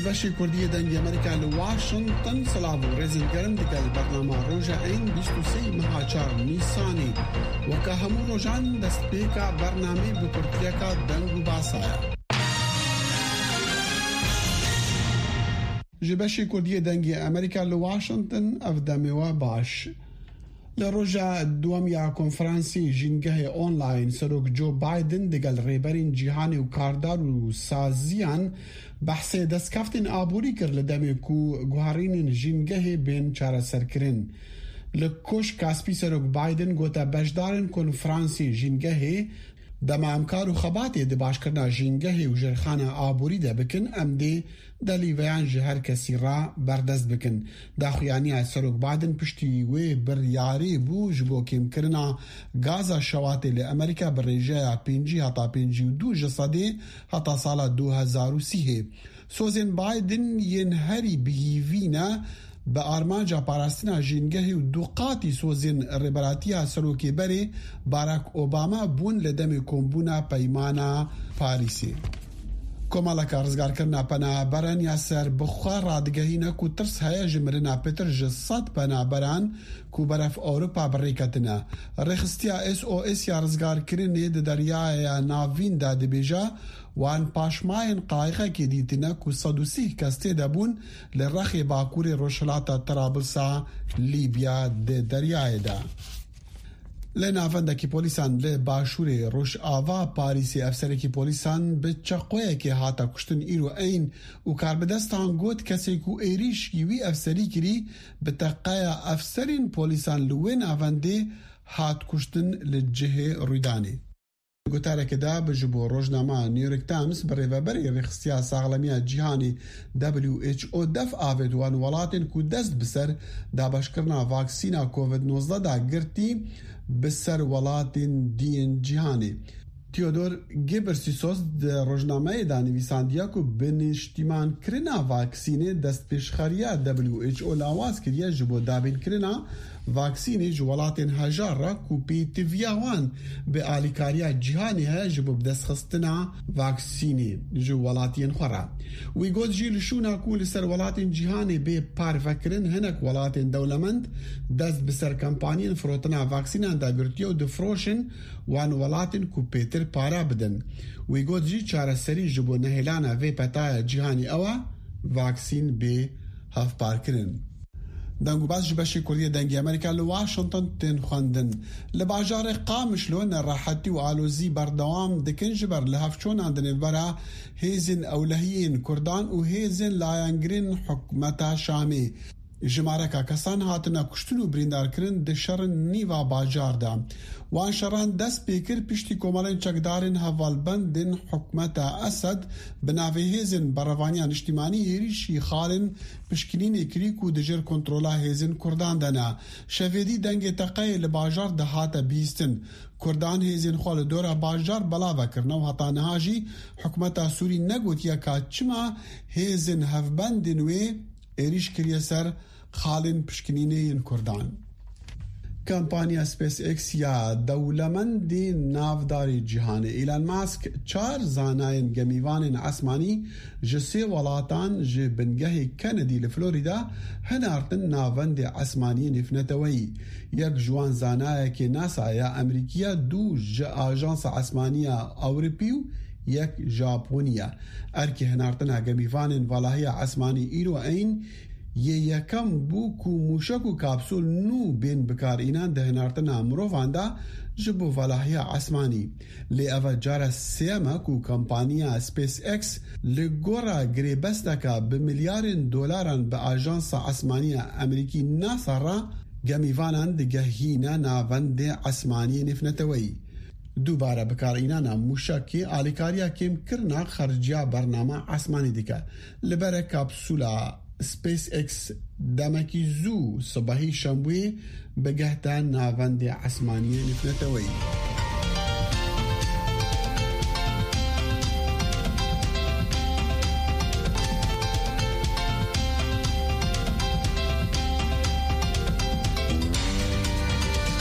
جبهه کردی دنگ امریکا لواشنطن سلام رزن گرم دگل برنامه روزا این 23 مهاچار نیسانی و که همون روزان دست پیکا برنامه بکرتیکا دنگو باسایا جبهه کردی دنگ امریکا لواشنطن افداموا باش لروجا دوامیا کنفرانسی جنگه آنلاین سروک جو بایدن دگل ریبرین جیهانی و کاردار و سازیان بحث دستکفتن آبوری کر لدمی کو گوهارین جنگه بین چاره سرکرین لکوش کاسپی سروک بایدن گوتا بجدارن کنفرانسی جنگه دما امکار و خباتی ده باش کرنا جنگه و جرخانه آبوری ده بکن ام ده دلی ویان جهر کسی را بردست بکن داخویانی سروک بایدن پشتی و بریاری بو جبو کم کرنا گازا شواتی لامریکا بریجه 5 حتا 52 جسده حتا سال 2030 سوزن بایدن ینهری بهیوینا به آرمانجا پاراستنا جنگه و دوقاتی سوزن ربراتی سروکی بری باراک اوباما بون لدم کمبونا پیمانا پاریسی کمالا کارزگار کرنا پنا بران یا سر بخوار رادگهینا کو ترس هیا جمرنا پتر جساد پنا بران کو برف اوروپا بریکتنا رخستیا SOS یا رزگار کرنه ده دریای ناوین داده بیجا وان پاشماین قایقه که دیتنا کو 130 کسته دبون لرخی باکور روشلاتا طرابلسا لیبیا ده دریای دا لناوندکی پولیسان لباشور روش آوا پاریسی افسرکی پولیسان به چقویه که هاتا کشتن ایرو این و کاربدستان گوت کسی کو ایریش کیوی افسری کری به تقایا افسرین پولیسان لوی ناونده هات کشتن لجهه رویدانی گوتاره که دا بجبو روزنامه نیویورک تایمز بریوبری رخصتیا ساغلمی جهانی WHO دف آوید وان ولاتن کو دست بسر دا باشکرنا واکسینا کووید 19 دا گرتی بسر ولاتن دین جهانی تیودور گیبرسیسوس در روزنامه دا نویساندیا کو بنشتیمان کرنا واکسینه دست پیشخاریا WHO لاواز کریا جبو دابین کرنا واکسینی جوالاتن هجار را کوپی تیویاوان به آلیکاریا جهانی ها جبو بدست خستنا واکسینی جوالاتین خورا وی گود جیل شونا کول سر ولاتن جهانی به پار فکرن هنک ولاتن دولمند دست بسر کمپانین فروتنا واکسینان دا گرتیو دفروشن وان ولاتن کوپیتر پارا بدن وی گود جی چاره سری جبو نهلانا وی پتای جهانی اوا واکسین به هف پار کرن دنگو باز جبهه کردی دنگ امریکا لواشنطن تن خواندن لباجار قامش لون راحتی و آلوزی بردوام دکن جبر لهفچون اندن برا هیزن اولهیین کردان و هیزن لایانگرین حکمتا شامی جمارکا کسان هاتنا کشتن و بریندار کرن ده شرن نیوا باجار دا وان شران دست پیکر پشتی کومالین چکدارن حوالبندن حکمتا اسد بناوه بروانیان اجتماعی هیریشی خالن پشکنین اکریکو دجر کنترولا هیزن کردان دنا شویدی دنگ تقای لباجار ده هاتا بیستن کردان هیزن خوال دورا باجار بلاوه کرنا و حتا نهاجی حکمتا سوری نگوتیا که چما هیزن هفبندن و ایریش کریه سر خالن پشکنینه کردان کمپانیا سپیس ایکس یا دولمند نافداری جهان ایلان ماسک 4 زاناین گمیوان اسمانی جسی ولاتان ج بنگه کندی لفلوریدا هنارتن ناوند اسمانی نفنتوی یک جوان زانای که ناسا یا امریکیا دو ج آژانس اسمانیا اوروپیو یک ژاپونیا ارکی هنارتن گمیوان والهی اسمانی ایرو این یکم بو کو موشک و کپسول نو بین بکار اینان دهنارتن امرو واندا جبو والهی اسمانی لی اوه جارا سیما کو کمپانیا سپیس ایکس لگورا گریبستکا بمیلیارن دولارن به آژانس اسمانی امریکی ناسا را گمیوانان دگهینا ناوند اسمانی نفنتوی دوباره بکار اینانا موشکی آلیکاریا کم کرنا خرجیا برنامه اسمانی دیگه لبره کپسولا سپیس ایکس دمکی زو صباحی شنبه بگهدان ناوند اسمانی نفنتوی